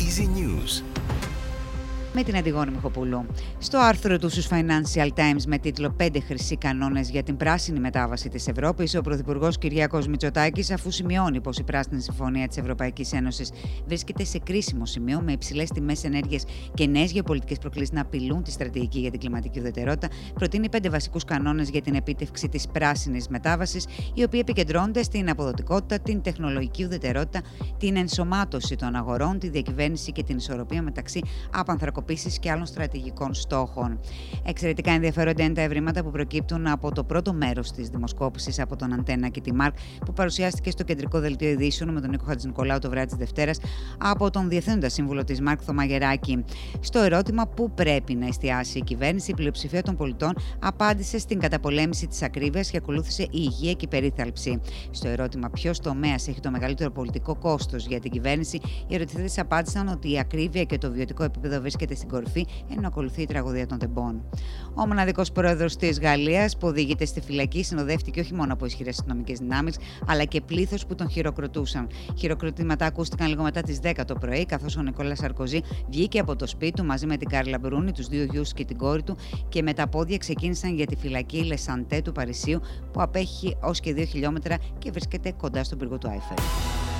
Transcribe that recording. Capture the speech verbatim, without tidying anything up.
Easy News. Με την Αντιγόνη Μιχοπούλου. Στο άρθρο του στους Financial Times με τίτλο «Πέντε χρυσοί κανόνες για την πράσινη μετάβαση της Ευρώπης», ο Πρωθυπουργός Κυριάκος Μητσοτάκης, αφού σημειώνει πως η Πράσινη Συμφωνία της Ευρωπαϊκής Ένωσης βρίσκεται σε κρίσιμο σημείο, με υψηλές τιμές ενέργειας και νέες γεωπολιτικές προκλήσεις να απειλούν τη στρατηγική για την κλιματική ουδετερότητα, προτείνει πέντε βασικούς κανόνες για την επίτευξη της πράσινης μετάβασης, οι οποίοι επικεντρώνονται στην αποδοτικότητα, την τεχνολογική ουδετερότητα, την ενσωμάτωση των αγορών, τη διακυβέρνηση και την ισορροπία μεταξύ απανθρακοποίησης και άλλων στρατηγικών στόχων. Εξαιρετικά ενδιαφέροντα είναι τα ευρήματα που προκύπτουν από το πρώτο μέρος της δημοσκόπησης από τον Αντένα και τη Μάρκ, που παρουσιάστηκε στο κεντρικό δελτίο ειδήσεων με τον Νίκο Χατζηνικολάου το βράδυ της Δευτέρας από τον Διευθύνοντα Σύμβουλο της Μάρκ Θωμά Γεράκη. Στο ερώτημα πού πρέπει να εστιάσει η κυβέρνηση, η πλειοψηφία των πολιτών απάντησε στην καταπολέμηση της ακρίβειας και ακολούθησε η υγεία και η περίθαλψη. Στο ερώτημα ποιος τομέας έχει το μεγαλύτερο πολιτικό κόστος για την κυβέρνηση, οι ερωτηθέντες απάντησαν ότι η ακρίβεια και το βιωτικό επίπεδο βρίσκεται στην κορυφή, ενώ ακολουθεί η τραγωδία των τεμπών. Ο μοναδικός πρόεδρος της Γαλλίας, που οδηγείται στη φυλακή, συνοδεύτηκε όχι μόνο από ισχυρές αστυνομικές δυνάμεις, αλλά και πλήθος που τον χειροκροτούσαν. Χειροκροτήματα ακούστηκαν λίγο μετά τις δέκα το πρωί, καθώς ο Νικόλας Σαρκοζή βγήκε από το σπίτι του μαζί με την Κάρλα Μπρούνι, τους δύο γιους και την κόρη του, και με τα πόδια ξεκίνησαν για τη φυλακή Λεσαντέ του Παρισίου, που απέχει ως και δύο χιλιόμετρα και βρίσκεται κοντά στον πύργο του Άιφελ.